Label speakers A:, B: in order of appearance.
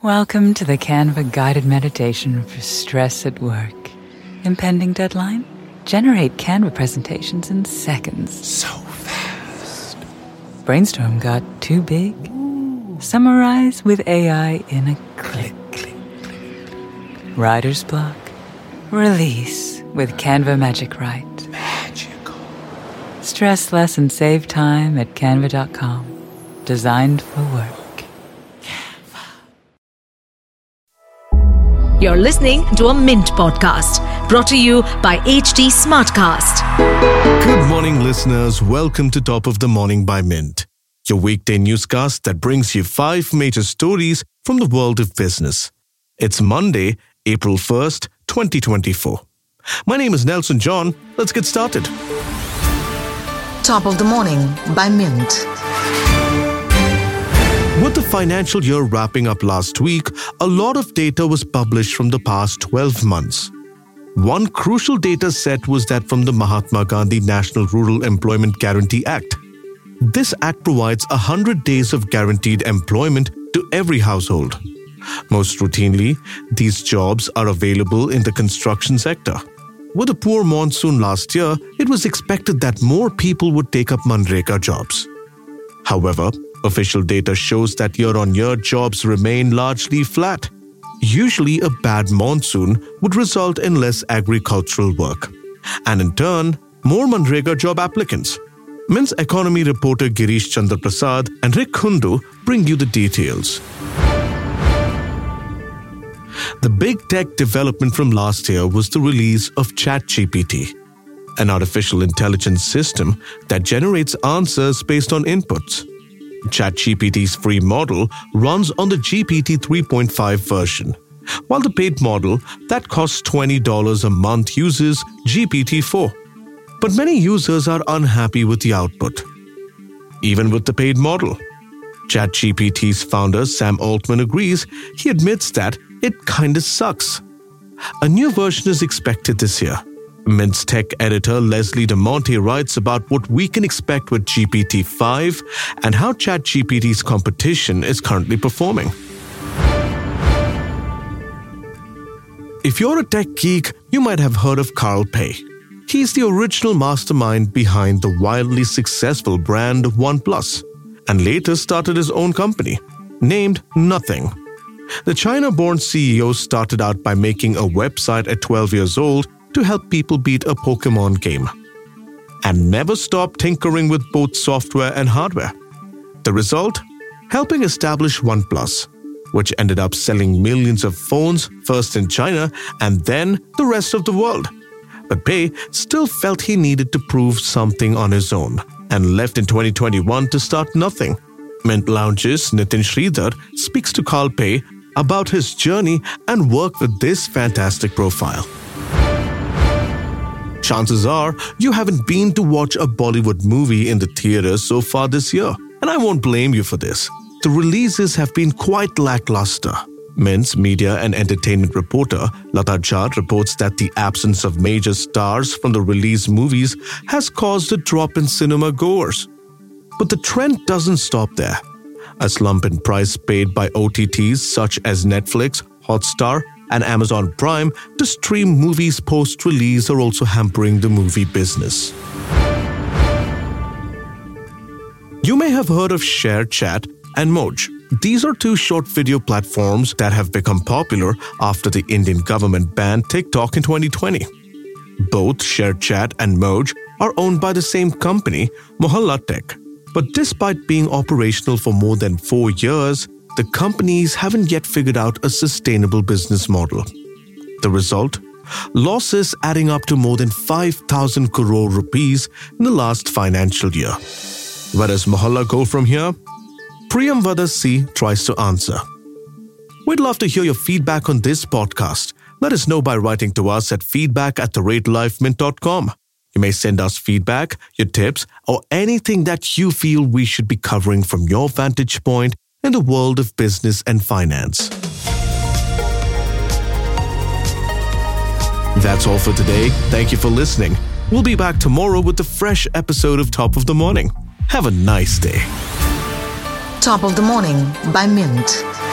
A: Welcome to the Canva guided meditation for stress at work. Impending deadline? Generate Canva presentations in seconds.
B: So fast.
A: Brainstorm got too big? Summarize with AI in a click. Writer's block? Release with Canva Magic Write.
B: Magical.
A: Stress less and save time at canva.com. Designed for work.
C: You're listening to a Mint podcast brought to you by HT Smartcast.
B: Good morning, listeners. Welcome to Top of the Morning by Mint, your weekday newscast that brings you 5 major stories from the world of business. It's Monday, April 1st, 2024. My name is Nelson John. Let's get started.
D: Top of the Morning by Mint.
B: With the financial year wrapping up last week, a lot of data was published from the past 12 months. One crucial data set was that from the Mahatma Gandhi National Rural Employment Guarantee Act. This act provides 100 days of guaranteed employment to every household. Most routinely, these jobs are available in the construction sector. With a poor monsoon last year, it was expected that more people would take up Manrega jobs. However, official data shows that year-on-year jobs remain largely flat. Usually, a bad monsoon would result in less agricultural work, and in turn, more Manrega job applicants. Mint's economy reporter Girish Chandra Prasad and Rick Hundu bring you the details. The big tech development from last year was the release of ChatGPT, an artificial intelligence system that generates answers based on inputs. ChatGPT's free model runs on the GPT 3.5 version, while the paid model that costs $20 a month uses GPT-4. But many users are unhappy with the output, even with the paid model. ChatGPT's founder Sam Altman agrees. He admits that it kinda sucks. A new version is expected this year. Mint's tech editor Leslie DeMonte writes about what we can expect with GPT-5 and how ChatGPT's competition is currently performing. If you're a tech geek, you might have heard of Carl Pei. He's the original mastermind behind the wildly successful brand OnePlus, and later started his own company, named Nothing. The China-born CEO started out by making a website at 12 years old to help people beat a Pokemon game, and never stopped tinkering with both software and hardware. The result? Helping establish OnePlus, which ended up selling millions of phones, first in China and then the rest of the world. But Pei still felt he needed to prove something on his own, and left in 2021 to start Nothing. Mint Lounge's Nitin Sridhar speaks to Carl Pei about his journey and work with this fantastic profile. Chances are you haven't been to watch a Bollywood movie in the theaters so far this year, and I won't blame you for this. The releases have been quite lackluster. Mint's media and entertainment reporter Lata Jha reports that the absence of major stars from the released movies has caused a drop in cinema goers. But the trend doesn't stop there. A slump in price paid by OTTs such as Netflix, Hotstar, and Amazon Prime to stream movies post-release are also hampering the movie business. You may have heard of ShareChat and Moj. These are 2 short video platforms that have become popular after the Indian government banned TikTok in 2020. Both ShareChat and Moj are owned by the same company, Mohalla Tech. But despite being operational for more than 4 years, the companies haven't yet figured out a sustainable business model. The result? Losses adding up to more than 5,000 crore rupees in the last financial year. Where does Mohalla go from here? Priyamvada C tries to answer. We'd love to hear your feedback on this podcast. Let us know by writing to us at feedback@thelifemint.com. You may send us feedback, your tips, or anything that you feel we should be covering from your vantage point in the world of business and finance. That's all for today. Thank you for listening. We'll be back tomorrow with a fresh episode of Top of the Morning. Have a nice day.
D: Top of the Morning by Mint.